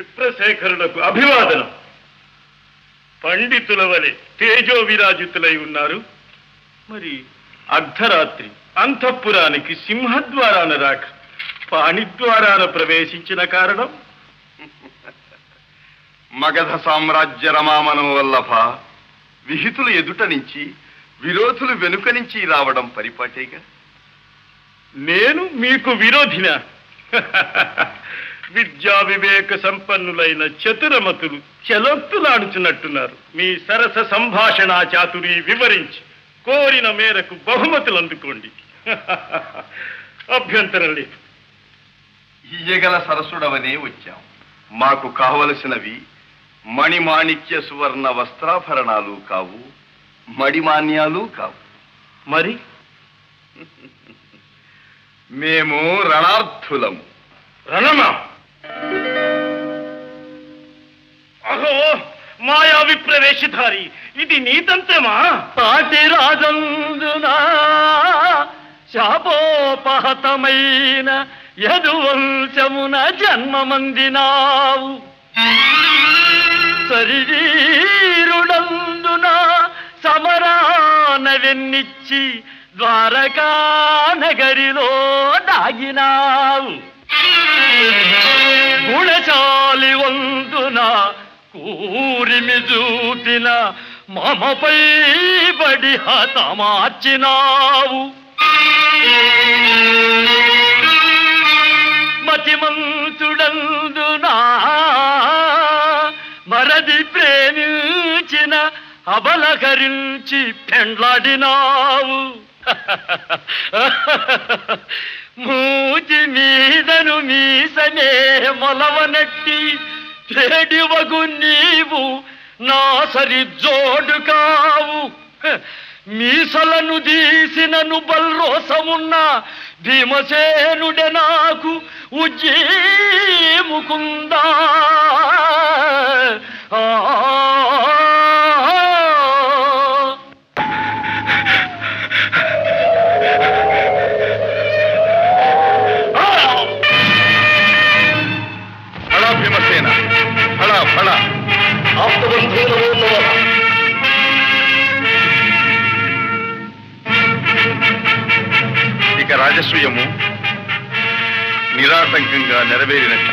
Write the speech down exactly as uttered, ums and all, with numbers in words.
విప్రశేఖరులకు అభివాదనం. పండితుల వలె తేజో విరాజితులై ఉన్నారు. మరి అర్ధరాత్రి అంతఃపురానికి సింహద్వారాన రాక పాణిద్వారాన ప్రవేశించిన కారణం? మగధ సామ్రాజ్య రమామనం వల్లభ విహితులు ఎదుట నుంచి విరోధులు వెనుక నుంచి రావడం పరిపాటేగా. నేను మీకు విరోధినా? విద్యా వివేక సంపన్నులైన చతురమతులు చలోక్తులాడుచున్నట్టున్నారు. మీ సరస సంభాషణ చాతురి వివరించి కోరిన మేరకు బహుమతులు అందుకోండి. అభ్యంతరం లేదు. ఇయ్యగల సరసుడవనే వచ్చాం. మాకు కావలసినవి మణిమాణిక్య సువర్ణ వస్త్రాభరణాలు కావు, మడిమాన్యాలు కావు. మరి మేము రణార్థులము. రణమా? అహో మాయా విప్రవేశధారి, ఇది నీతంత్రమా? పాటి రాజందున శాపోపహతమైన యదువంశమున జన్మమందినావు. శరీరుడందున సమరాన వెన్నిచ్చి ద్వారకా నగరిలో దాగినావు. గుణశాలి వందున కూరిమి చూపిన మమపై బడి హతమార్చినావు. మతిమంతుడందునా మరది ప్రేమించిన అబలకరించి పెండ్లాడినావు. మూతి మీదను మీసనే మొలవనట్టి చెడివగు నీవు నా సరి జోడు కావు. మీసలను దీసినను బల్రోసమున్న భీమసేనుడే నాకు ఉజ్జీముకుందా. ఫళ భీమసేన, ఫళ ఫళ. ఇక రాజసూయము నిరాటంకంగా నెరవేరినట్టు.